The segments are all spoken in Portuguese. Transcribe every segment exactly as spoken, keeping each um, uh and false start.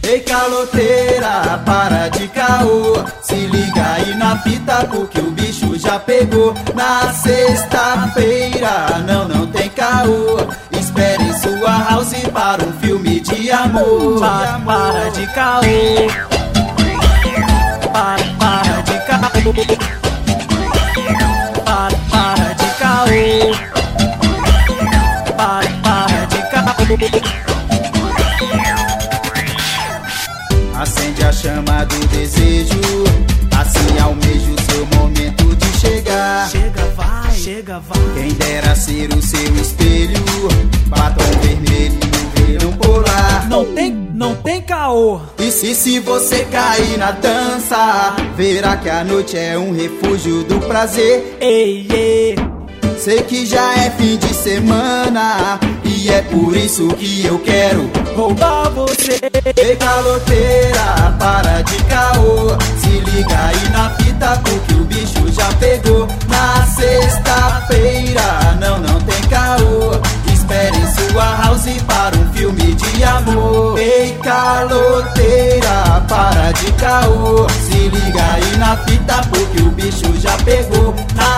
Ei caloteira, para de caô, se liga aí na fita porque o bicho já pegou. Na sexta-feira, não, não tem caô, espere em sua house para um filme de amor. Para, para de caô, para, para de caô, para, para de caô, para, para de caô. Acende a chama do desejo, assim almejo seu momento de chegar. Chega, vai, chega, vai. Quem dera ser o seu espelho, batom vermelho e verão polar. Não tem, não tem caô. E se, se você cair na dança, verá que a noite é um refúgio do prazer. Ei, ei. Sei que já é fim de semana e é por isso que eu quero roubar você. Ei caloteira, para de caô, se liga aí na fita porque o bicho já pegou. Na sexta-feira, não, não tem caô, espere em sua house para um filme de amor. Ei caloteira, para de caô, se liga aí na fita porque o bicho já pegou. Na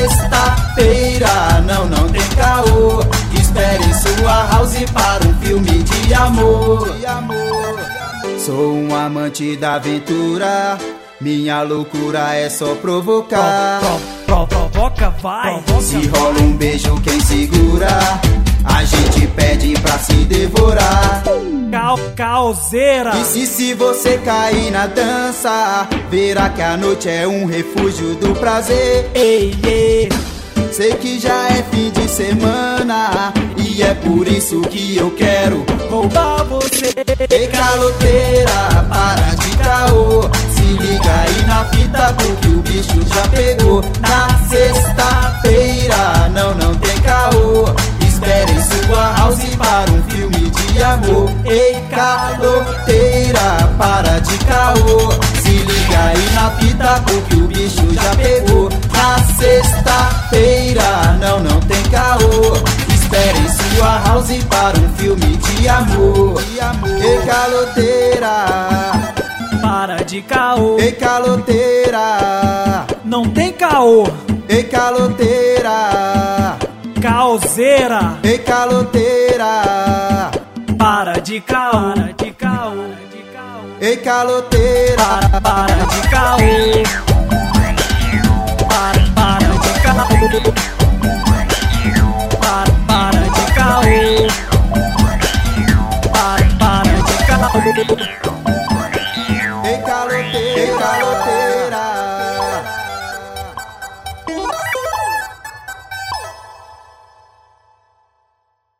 sexta-feira, não, não tem caô, espere em sua house para um filme de amor. De amor. Sou um amante da aventura, minha loucura é só provocar. Pro, pro, pro, provoca, vai. Provoca, se rola um beijo quem segura, a gente pede pra se devorar. Cal, caoseira. E se, se você cair na dança, verá que a noite é um refúgio do prazer. Ei, ei. Sei que já é fim de semana e é por isso que eu quero roubar você. Ei caloteira, para de caô, se liga aí na fita porque o bicho já pegou. Na sexta-feira, não, não tem caô, espere em sua house para um filme de amor. Ei caloteira, para de caô, se liga aí na fita porque o bicho já pegou. Na sexta-feira, não, não tem caô, espere em sua house para um filme de amor. Ei caloteira, para de caô. ei caloteira, não tem caô. ei caloteira, caoseira. ei caloteira, para de caô. Para de caô. ei caloteira, para, para de caô. Para, para de caô. Para, para de caô. Para, para de caô.